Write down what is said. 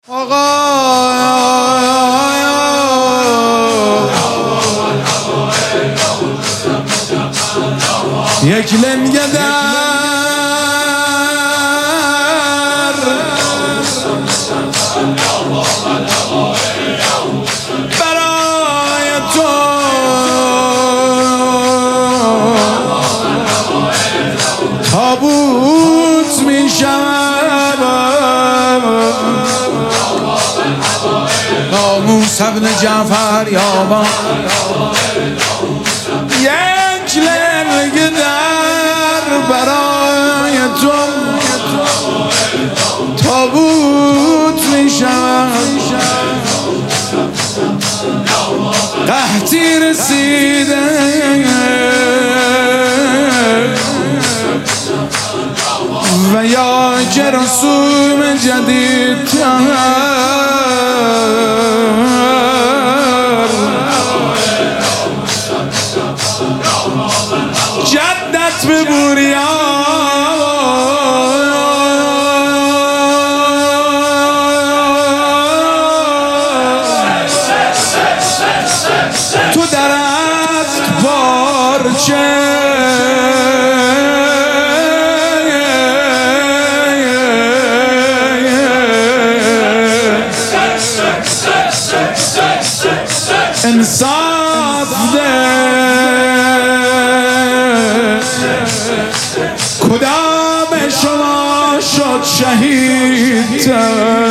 آقا یک لنگه در برای تو تابوت می شود ناموس ابن جعفر یابا یک لنگه در برای تو تابوت می شود قحطی رسیده و یا که رسوم جدید جدت به بوریا تو درست پارچه انصاف ده کدام شما شد شهید